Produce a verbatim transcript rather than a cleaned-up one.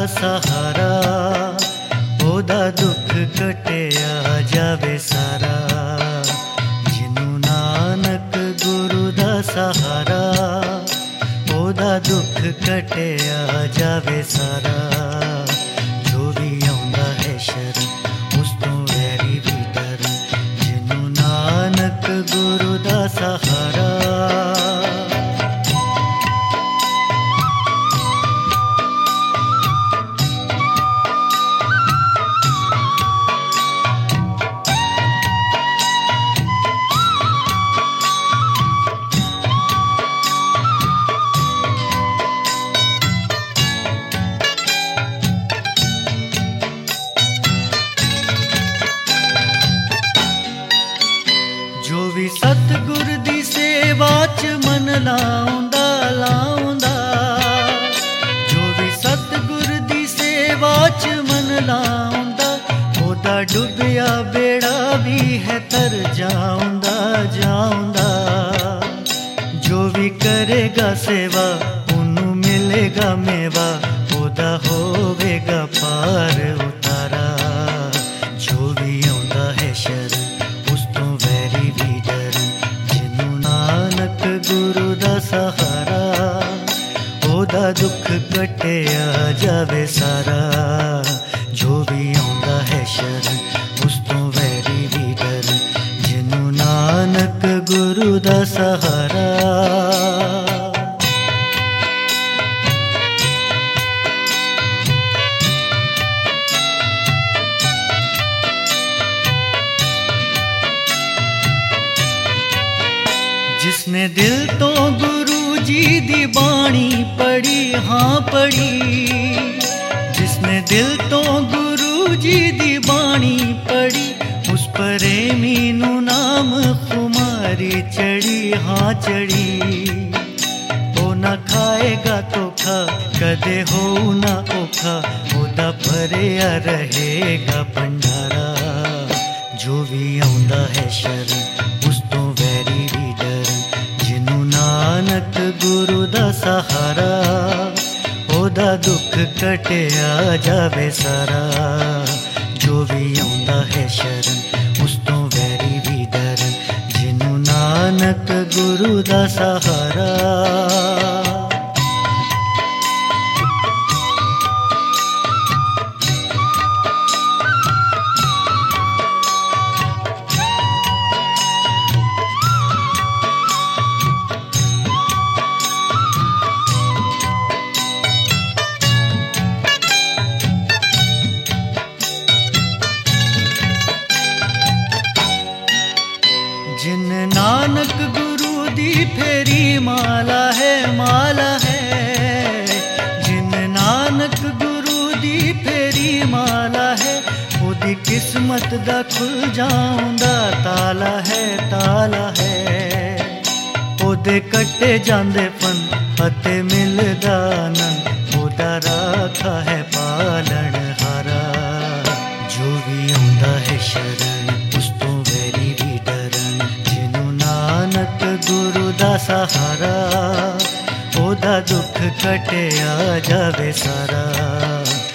सहारा, ओदा दुख कटिया जावे सारा। जिन्नू नानक गुरु दा सहारा, ओदा दुख कटिया जावे सारा। जो भी आउंदा है शरण उस तों वैरी भी डर, जिन्नू नानक गुरु दा सहारा। जो भी सतगुर दी सेवा च मन लाउंदा लाउंदा, जो भी सतगुर दी सेवा च मन लाउंदा, ओदा डुबिया बेड़ा भी है तर जाउंदा जाउंदा। जो भी करेगा सेवा उन्नू मिलेगा मेवा, ओदा होवेगा पार उतारा। जो भी आउंदा है शरण उस तों वैरी भी डर, जिन्नू नानक गुरु दा सहारा, ओदा दुख कटिया जावे सारा। जो भी आउंदा है शरण उस तों वैरी भी डर, जिन्नू नानक गुरु दा सहारा। जिसने दिल तो गुरु जी दी बाणी पढ़ी, हाँ पढ़ी, जिसने दिल तो गुरु जी दी बाणी पढ़ी, उस प्रेमी नू नाम खुमारी चढ़ी, हाँ चढ़ी। ओ ना खाएगा तो खा कदे हो ना ओखा, ओदा भरिया रहेगा भंडारा। जो भी आउंदा है शरण उस तों वैरी भी डर, जिन्नू नानक गुरु दा सहारा, ओदा दुख कटिया जावे सारा। जो भी आउंदा है शरण उस तों वैरी भी डर, जिन्नू नानक गुरु दा सहारा। जिन नानक गुरु दी फेरी माला है माला है, जिन नानक गुरु दी फेरी माला है, ओदी किस्मत दा खुल जाउंदा ताला है ताला है। ओदे कट्टे जांदे फन अते मिलदा नन, ओदा राखा है पालन हारा। जो भी आउंदा है शरण उस तों वैरी भी डरन, जिन्नू नानक गुरु दा सहारा, ओदा दुख कटिया जावे सारा।